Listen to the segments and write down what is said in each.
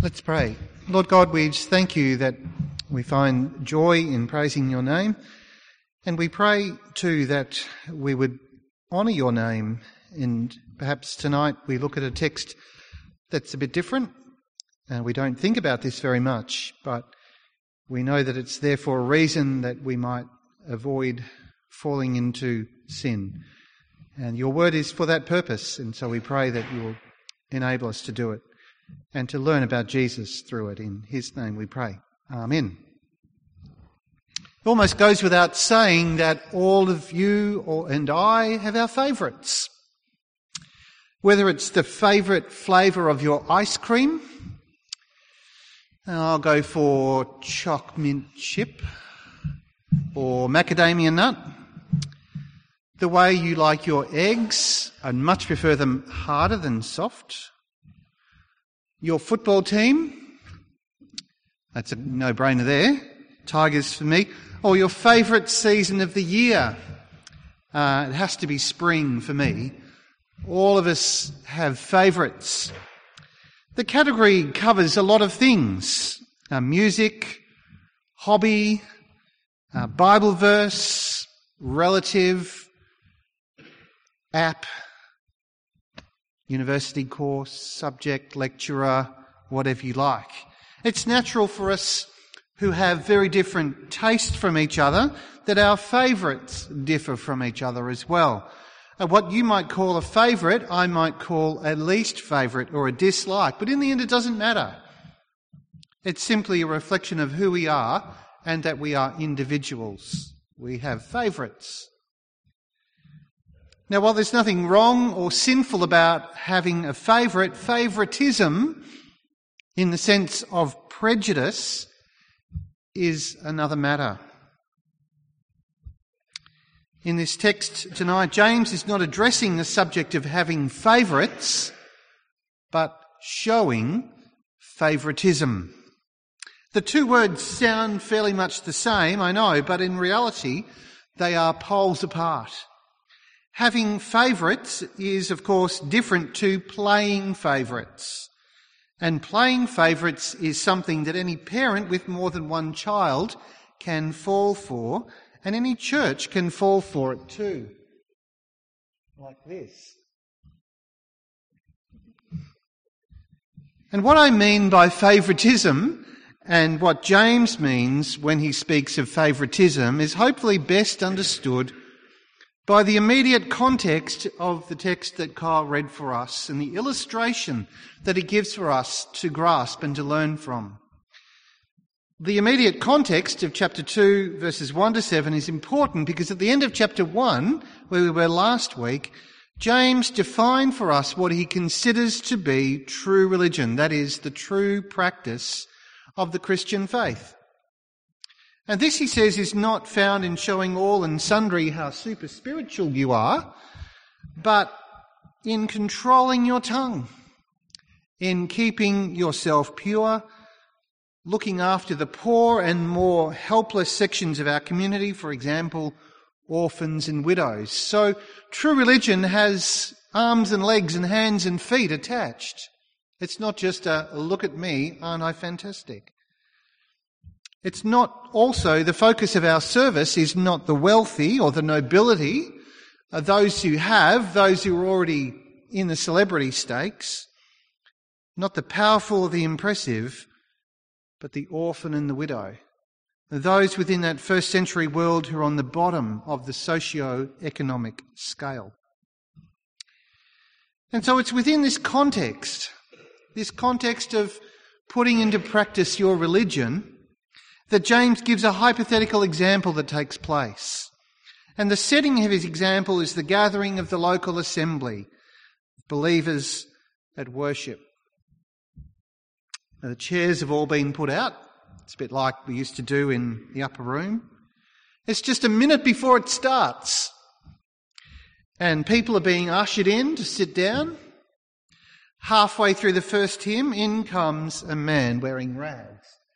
Let's pray. Lord God, we just thank you that we find joy in praising your name, and we pray too that we would honour your name, and perhaps tonight we look at a text that's a bit different, and we don't think about this very much, but we know that it's there for a reason, that we might avoid falling into sin. And your word is for that purpose, and so we pray that you will enable us to do it and to learn about Jesus through it. In his name we pray. Amen. It almost goes without saying that all of you and I have our favourites. Whether it's the favourite flavour of your ice cream, I'll go for choc mint chip or macadamia nut. The way you like your eggs, I'd much prefer them harder than soft. Your football team, that's a no-brainer there. Tigers for me. Or your favourite season of the year. It has to be spring for me. All of us have favourites. The category covers a lot of things. Music, hobby, Bible verse, relative, app, university course, subject, lecturer, whatever you like. It's natural for us who have very different tastes from each other that our favourites differ from each other as well. What you might call a favourite, I might call a least favourite or a dislike, but in the end it doesn't matter. It's simply a reflection of who we are and that we are individuals. We have favourites. Now, while there's nothing wrong or sinful about having a favourite, favouritism, in the sense of prejudice, is another matter. In this text tonight, James is not addressing the subject of having favourites, but showing favouritism. The two words sound fairly much the same, I know, but in reality, they are poles apart. Having favourites is, of course, different to playing favourites. And playing favourites is something that any parent with more than one child can fall for, and any church can fall for it too. Like this. And what I mean by favouritism, and what James means when he speaks of favouritism, is hopefully best understood by the immediate context of the text that Kyle read for us and the illustration that he gives for us to grasp and to learn from. The immediate context of chapter 2, verses 1 to 7 is important because at the end of chapter 1, where we were last week, James defined for us what he considers to be true religion, that is, the true practice of the Christian faith. And this, he says, is not found in showing all and sundry how super spiritual you are, but in controlling your tongue, in keeping yourself pure, looking after the poor and more helpless sections of our community, for example, orphans and widows. So true religion has arms and legs and hands and feet attached. It's not just a look at me, aren't I fantastic? It's not also, the focus of our service is not the wealthy or the nobility, those who are already in the celebrity stakes, not the powerful or the impressive, but the orphan and the widow. Those within that first century world who are on the bottom of the socio-economic scale. And so it's within this context of putting into practice your religion, that James gives a hypothetical example that takes place. And the setting of his example is the gathering of the local assembly, believers at worship. Now, the chairs have all been put out. It's a bit like we used to do in the upper room. It's just a minute before it starts. And people are being ushered in to sit down. Halfway through the first hymn, in comes a man wearing rags.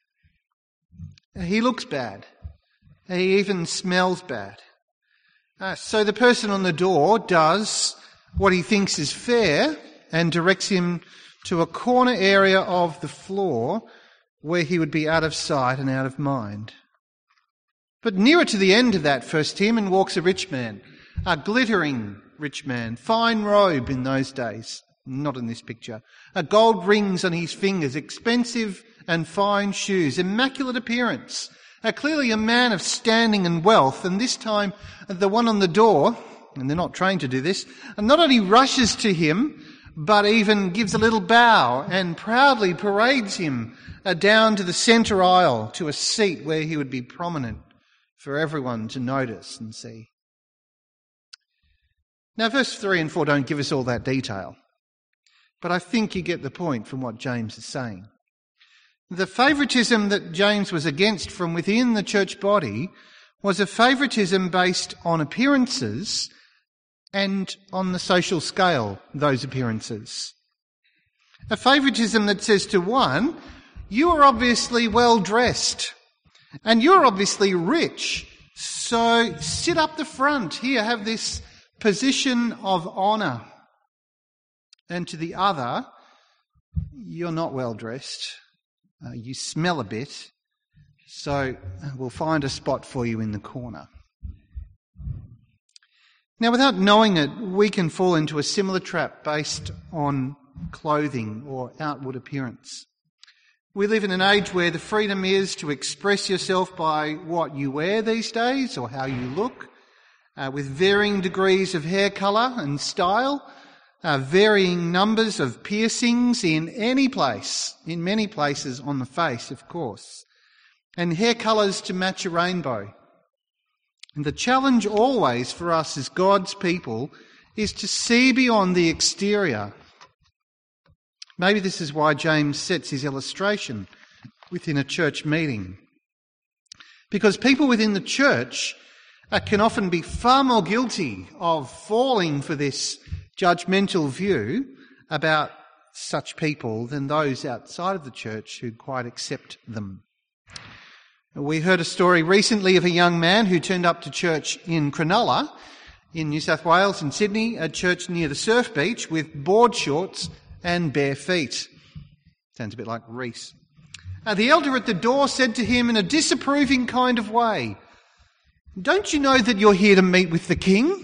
He looks bad. He even smells bad. So the person on the door does what he thinks is fair and directs him to a corner area of the floor where he would be out of sight and out of mind. But nearer to the end of that first hymn walks a rich man, a glittering rich man, fine robe in those days, not in this picture, gold rings on his fingers, expensive and fine shoes, immaculate appearance, clearly a man of standing and wealth. And this time the one on the door, and they're not trained to do this, and not only rushes to him, but even gives a little bow and proudly parades him down to the centre aisle to a seat where he would be prominent for everyone to notice and see. Now, verse 3 and 4 don't give us all that detail, but I think you get the point from what James is saying. The favouritism that James was against from within the church body was a favouritism based on appearances and on the social scale, those appearances. A favouritism that says to one, you are obviously well dressed and you're obviously rich, so sit up the front here, have this position of honour. And to the other, you're not well dressed, you smell a bit, so we'll find a spot for you in the corner. Now, without knowing it, we can fall into a similar trap based on clothing or outward appearance. We live in an age where the freedom is to express yourself by what you wear these days or how you look, with varying degrees of hair colour and style, varying numbers of piercings in any place, in many places on the face, of course, and hair colours to match a rainbow. And the challenge always for us as God's people is to see beyond the exterior. Maybe this is why James sets his illustration within a church meeting. Because people within the church can often be far more guilty of falling for this judgmental view about such people than those outside of the church who quite accept them. We heard a story recently of a young man who turned up to church in Cronulla, in New South Wales, in Sydney, a church near the surf beach, with board shorts and bare feet. Sounds a bit like Reese. The elder at the door said to him in a disapproving kind of way, "Don't you know that you're here to meet with the king?"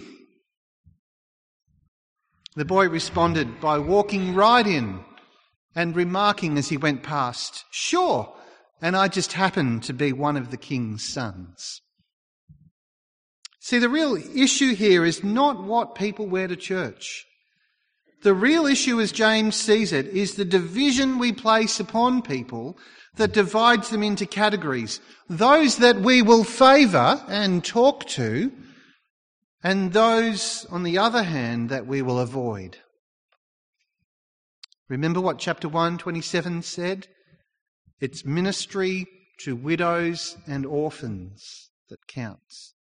The boy responded by walking right in and remarking as he went past, "Sure, and I just happen to be one of the king's sons." See, the real issue here is not what people wear to church. The real issue, as James sees it, is the division we place upon people that divides them into categories. Those that we will favour and talk to, and those, on the other hand, that we will avoid. Remember what chapter 1:27 said? It's ministry to widows and orphans that counts.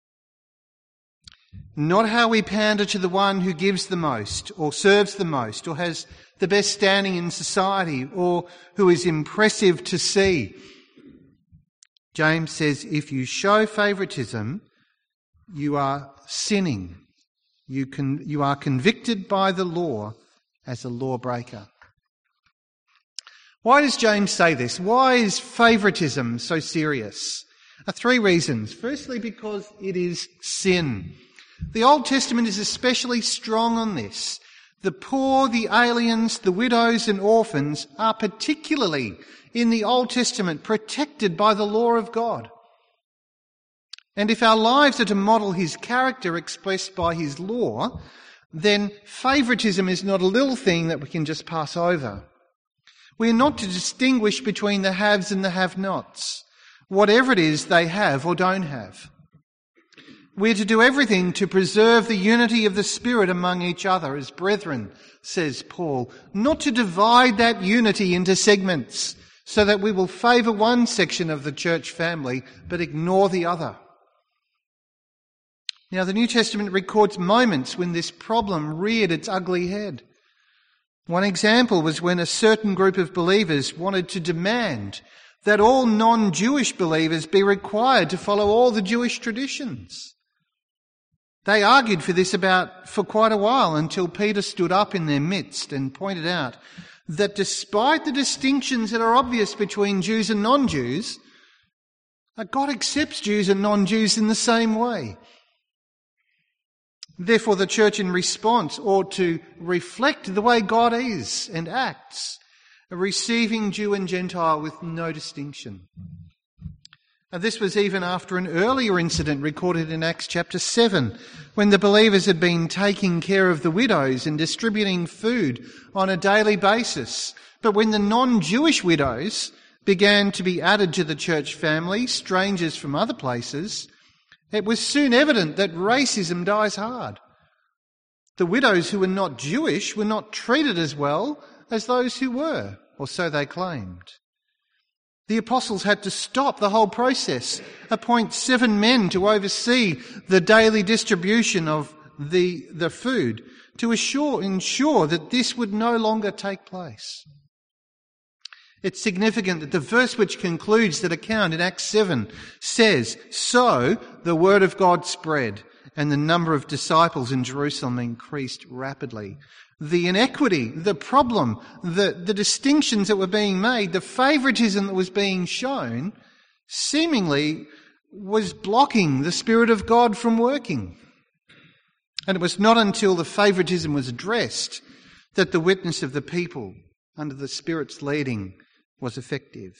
Not how we pander to the one who gives the most or serves the most or has the best standing in society or who is impressive to see. James says if you show favouritism, you are sinning. You are convicted by the law as a lawbreaker. Why does James say this? Why is favouritism so serious? 3 reasons. Firstly, because it is sin. The Old Testament is especially strong on this. The poor, the aliens, the widows and orphans are particularly in the Old Testament protected by the law of God. And if our lives are to model his character expressed by his law, then favouritism is not a little thing that we can just pass over. We are not to distinguish between the haves and the have-nots, whatever it is they have or don't have. We are to do everything to preserve the unity of the Spirit among each other as brethren, says Paul, not to divide that unity into segments so that we will favour one section of the church family but ignore the other. Now, the New Testament records moments when this problem reared its ugly head. One example was when a certain group of believers wanted to demand that all non-Jewish believers be required to follow all the Jewish traditions. They argued for this for quite a while until Peter stood up in their midst and pointed out that despite the distinctions that are obvious between Jews and non-Jews, God accepts Jews and non-Jews in the same way. Therefore, the church in response ought to reflect the way God is and acts, receiving Jew and Gentile with no distinction. And this was even after an earlier incident recorded in Acts chapter 7, when the believers had been taking care of the widows and distributing food on a daily basis. But when the non-Jewish widows began to be added to the church family, strangers from other places, it was soon evident that racism dies hard. The widows who were not Jewish were not treated as well as those who were, or so they claimed. The apostles had to stop the whole process, appoint 7 men to oversee the daily distribution of the food, to ensure that this would no longer take place. It's significant that the verse which concludes that account in Acts 7 says, "So the word of God spread, and the number of disciples in Jerusalem increased rapidly." The inequity, the problem, the distinctions that were being made, the favoritism that was being shown, seemingly was blocking the Spirit of God from working. And it was not until the favoritism was addressed that the witness of the people, under the Spirit's leading, was effective.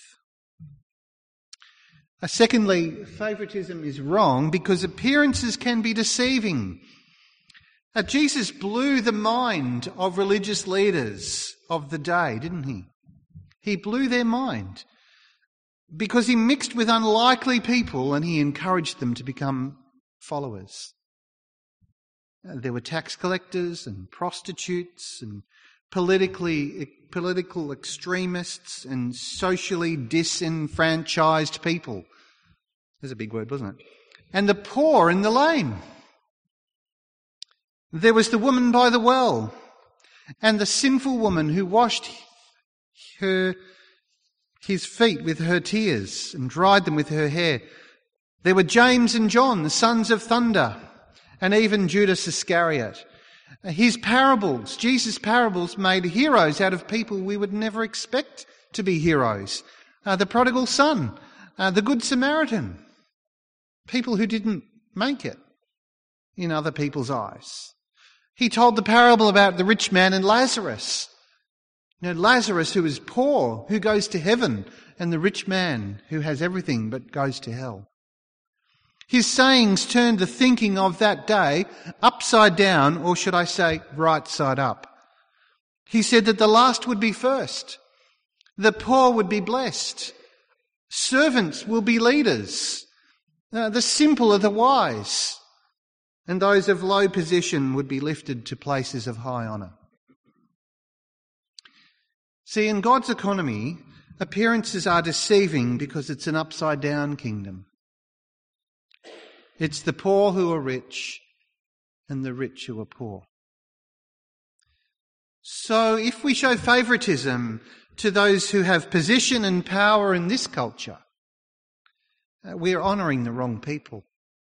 Secondly, favoritism is wrong because appearances can be deceiving. Jesus blew the mind of religious leaders of the day, didn't he? He blew their mind because he mixed with unlikely people and he encouraged them to become followers. There were tax collectors and prostitutes and political extremists and socially disenfranchised people. That's a big word, wasn't it? And the poor and the lame. There was the woman by the well and the sinful woman who washed his feet with her tears and dried them with her hair. There were James and John, the sons of thunder, and even Judas Iscariot. His parables, Jesus' parables, made heroes out of people we would never expect to be heroes. The prodigal son, the good Samaritan, people who didn't make it in other people's eyes. He told the parable about the rich man and Lazarus. Lazarus who is poor, who goes to heaven, and the rich man who has everything but goes to hell. His sayings turned the thinking of that day upside down, or should I say, right side up. He said that the last would be first. The poor would be blessed. Servants will be leaders. The simple are the wise. And those of low position would be lifted to places of high honour. See, in God's economy, appearances are deceiving because it's an upside down kingdom. It's the poor who are rich and the rich who are poor. So if we show favouritism to those who have position and power in this culture, we're honouring the wrong people.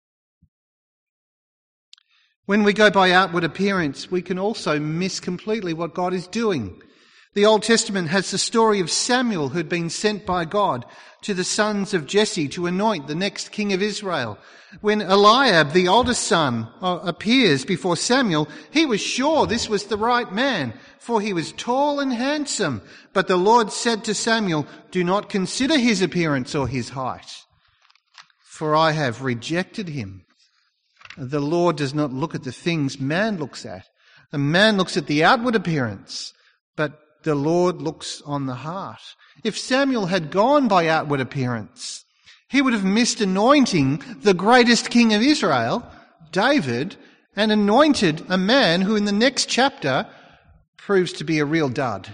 When we go by outward appearance, we can also miss completely what God is doing. The Old Testament has the story of Samuel who'd been sent by God to the sons of Jesse to anoint the next king of Israel. When Eliab, the oldest son, appears before Samuel, he was sure this was the right man, for he was tall and handsome. But the Lord said to Samuel, "Do not consider his appearance or his height, for I have rejected him." The Lord does not look at the things man looks at. A man looks at the outward appearance, but the Lord looks on the heart. If Samuel had gone by outward appearance, he would have missed anointing the greatest king of Israel, David, and anointed a man who in the next chapter proves to be a real dud.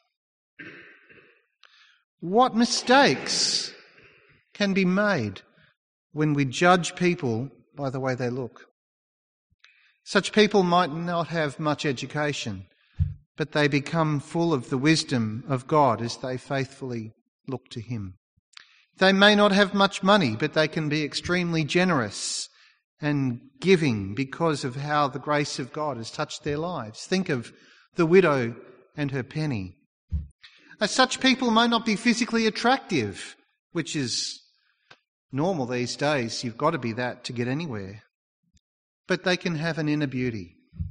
What mistakes can be made when we judge people by the way they look? Such people might not have much education, but they become full of the wisdom of God as they faithfully look to him. They may not have much money, but they can be extremely generous and giving because of how the grace of God has touched their lives. Think of the widow and her penny. Such people may not be physically attractive, which is normal these days. You've got to be that to get anywhere. But they can have an inner beauty.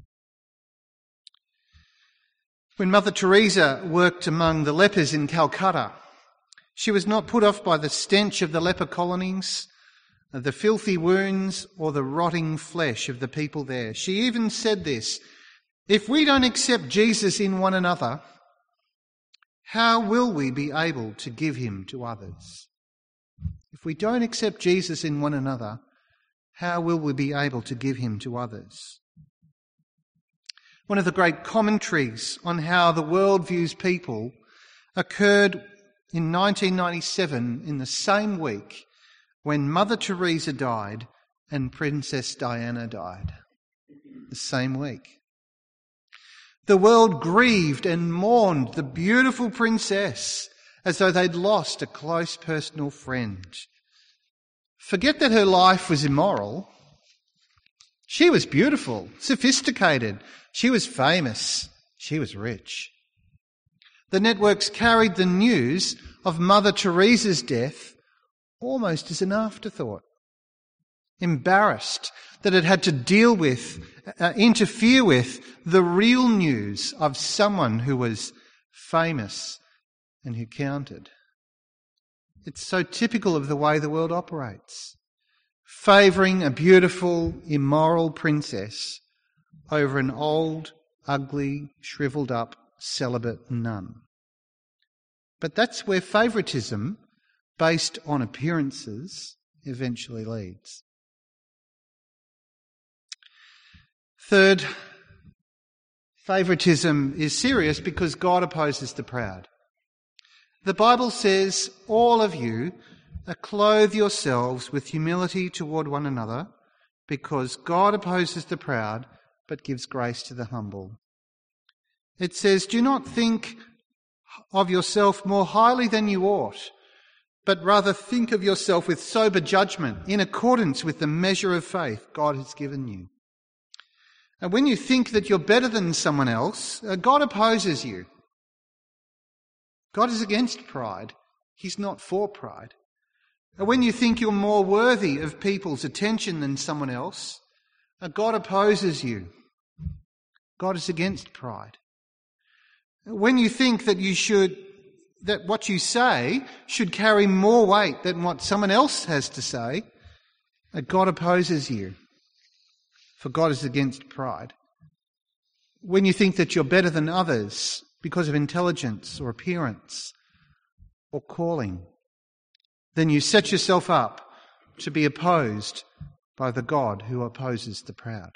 When Mother Teresa worked among the lepers in Calcutta, she was not put off by the stench of the leper colonies, the filthy wounds, or the rotting flesh of the people there. She even said this: if we don't accept Jesus in one another, how will we be able to give him to others? If we don't accept Jesus in one another, how will we be able to give him to others? One of the great commentaries on how the world views people occurred in 1997, in the same week when Mother Teresa died and Princess Diana died. The same week. The world grieved and mourned the beautiful princess as though they'd lost a close personal friend. Forget that her life was immoral. She was beautiful, sophisticated. She was famous. She was rich. The networks carried the news of Mother Teresa's death almost as an afterthought. Embarrassed that it had to deal with, interfere with the real news of someone who was famous and who counted. It's so typical of the way the world operates, favouring a beautiful, immoral princess over an old, ugly, shrivelled up, celibate nun. But that's where favouritism, based on appearances, eventually leads. Third, favouritism is serious because God opposes the proud. The Bible says, all of you clothe yourselves with humility toward one another, because God opposes the proud but gives grace to the humble. It says, do not think of yourself more highly than you ought, but rather think of yourself with sober judgment in accordance with the measure of faith God has given you. And when you think that you're better than someone else, God opposes you. God is against pride. He's not for pride. And when you think you're more worthy of people's attention than someone else, God opposes you. God is against pride. When you think that that what you say should carry more weight than what someone else has to say, God opposes you. For God is against pride. When you think that you're better than others because of intelligence or appearance or calling, then you set yourself up to be opposed by the God who opposes the proud.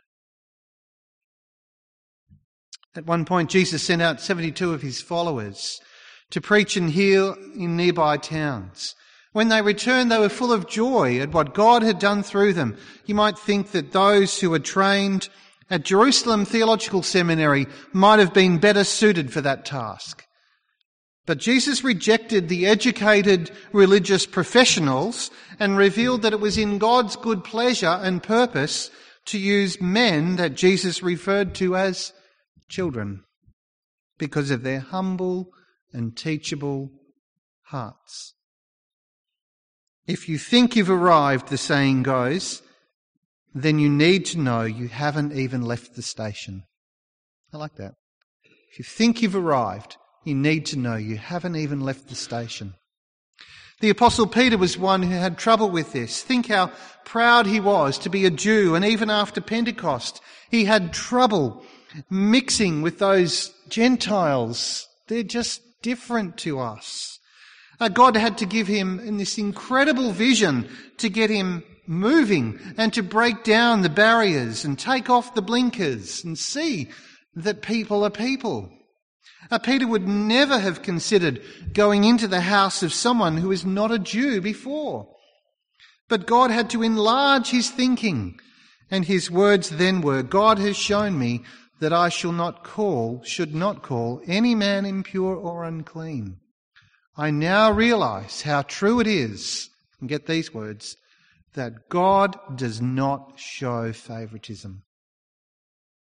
At one point, Jesus sent out 72 of his followers to preach and heal in nearby towns. When they returned, they were full of joy at what God had done through them. You might think that those who were trained at Jerusalem Theological Seminary might have been better suited for that task. But Jesus rejected the educated religious professionals and revealed that it was in God's good pleasure and purpose to use men that Jesus referred to as children because of their humble and teachable hearts. If you think you've arrived, the saying goes, then you need to know you haven't even left the station. I like that. If you think you've arrived, you need to know you haven't even left the station. The Apostle Peter was one who had trouble with this. Think how proud he was to be a Jew, and even after Pentecost, he had trouble mixing with those Gentiles. They're just different to us. God had to give him this incredible vision to get him moving and to break down the barriers and take off the blinkers and see that people are people. Peter would never have considered going into the house of someone who is not a Jew before. But God had to enlarge his thinking, and his words then were, God has shown me that I should not call any man impure or unclean. I now realise how true it is, and get these words, that God does not show favouritism.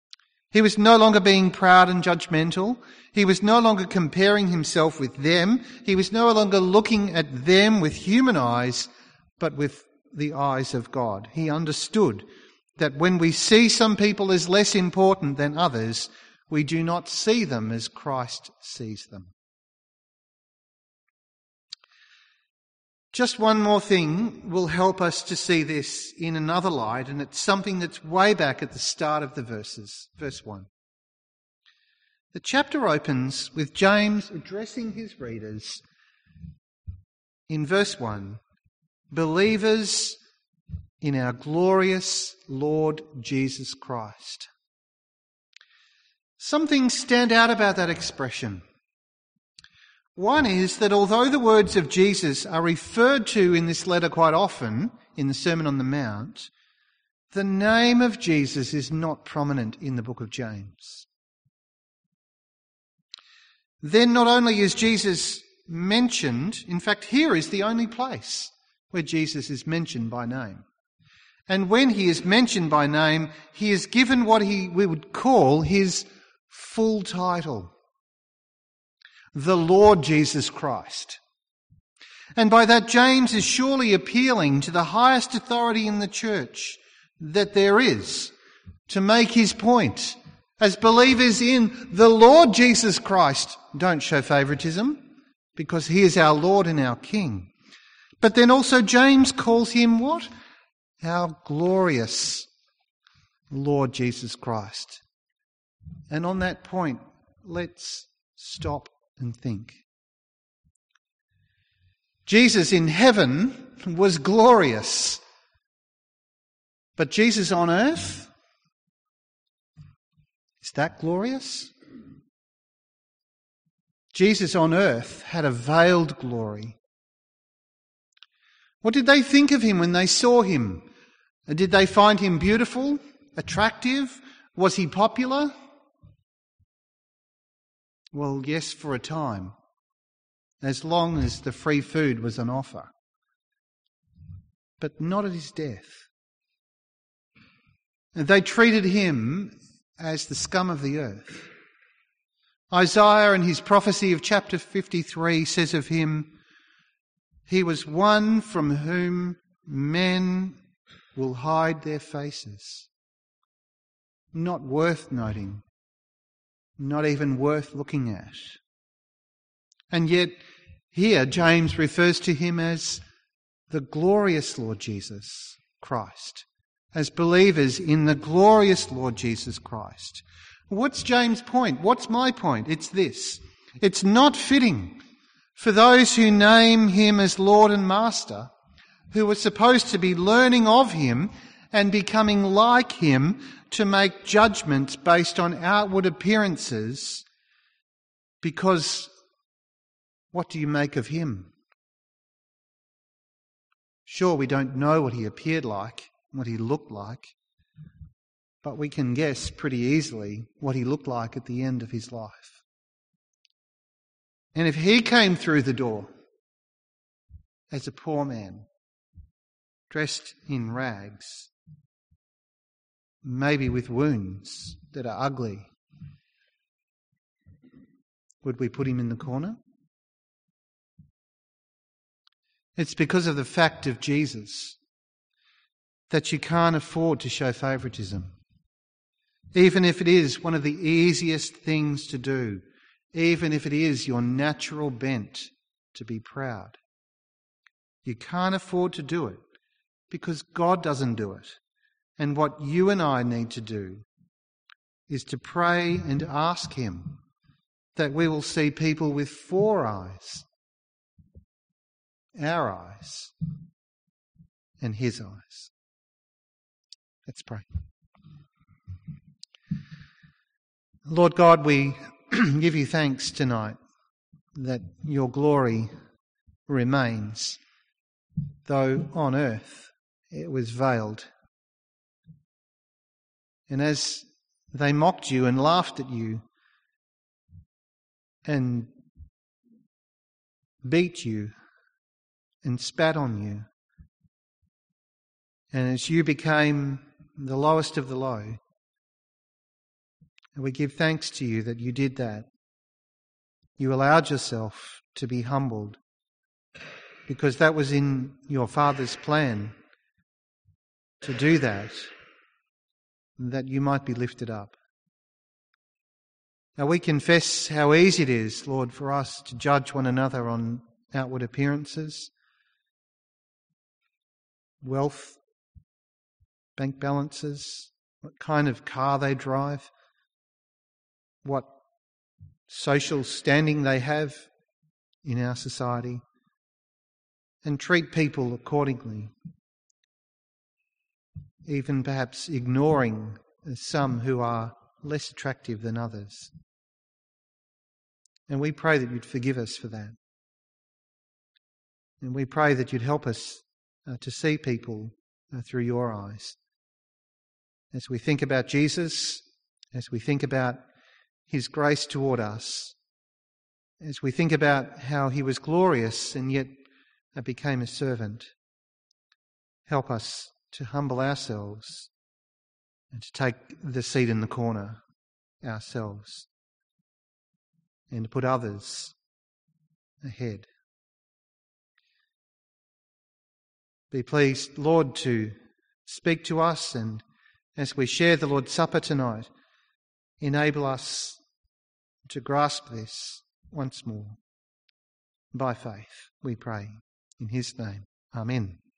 He was no longer being proud and judgmental. He was no longer comparing himself with them. He was no longer looking at them with human eyes, but with the eyes of God. He understood that when we see some people as less important than others, we do not see them as Christ sees them. Just one more thing will help us to see this in another light, and it's something that's way back at the start of the verses. Verse 1. The chapter opens with James addressing his readers in verse 1, believers in our glorious Lord Jesus Christ. Some things stand out about that expression. One is that although the words of Jesus are referred to in this letter quite often in the Sermon on the Mount, the name of Jesus is not prominent in the book of James. Then not only is Jesus mentioned, in fact here is the only place where Jesus is mentioned by name. And when he is mentioned by name, he is given what we would call his full title. The Lord Jesus Christ. And by that, James is surely appealing to the highest authority in the church that there is to make his point. As believers in the Lord Jesus Christ, don't show favouritism because he is our Lord and our King. But then also James calls him what? Our glorious Lord Jesus Christ. And on that point, let's stop and think. Jesus in heaven was glorious, but Jesus on earth, is that glorious? Jesus on earth had a veiled glory. What did they think of him when they saw him? Did they find him beautiful, attractive? Was he popular? Well, yes, for a time, as long as the free food was on offer. But not at his death. They treated him as the scum of the earth. Isaiah in his prophecy of chapter 53 says of him, he was one from whom men will hide their faces. Not worth noting. Not even worth looking at. And yet, here James refers to him as the glorious Lord Jesus Christ, as believers in the glorious Lord Jesus Christ. What's James' point? What's my point? It's this. It's not fitting for those who name him as Lord and Master, who are supposed to be learning of him and becoming like him, to make judgments based on outward appearances, because what do you make of him? Sure, we don't know what he appeared like, what he looked like, but we can guess pretty easily what he looked like at the end of his life. And if he came through the door as a poor man, dressed in rags, maybe with wounds that are ugly, would we put him in the corner? It's because of the fact of Jesus that you can't afford to show favouritism. Even if it is one of the easiest things to do, even if it is your natural bent to be proud. You can't afford to do it because God doesn't do it. And what you and I need to do is to pray and ask him that we will see people with 4 eyes, our eyes and his eyes. Let's pray. Lord God, we give you thanks tonight that your glory remains, though on earth it was veiled. And as they mocked you and laughed at you and beat you and spat on you, and as you became the lowest of the low, And we give thanks to you that you did that. You allowed yourself to be humbled because that was in your Father's plan to do that you might be lifted up. Now we confess how easy it is, Lord, for us to judge one another on outward appearances, wealth, bank balances, what kind of car they drive, what social standing they have in our society, and treat people accordingly, even perhaps ignoring some who are less attractive than others. And we pray that you'd forgive us for that. And we pray that you'd help us to see people through your eyes. As we think about Jesus, as we think about his grace toward us, as we think about how he was glorious and yet became a servant, help us to humble ourselves and to take the seat in the corner ourselves and to put others ahead. Be pleased, Lord, to speak to us, and as we share the Lord's Supper tonight, enable us to grasp this once more. By faith, we pray in his name. Amen.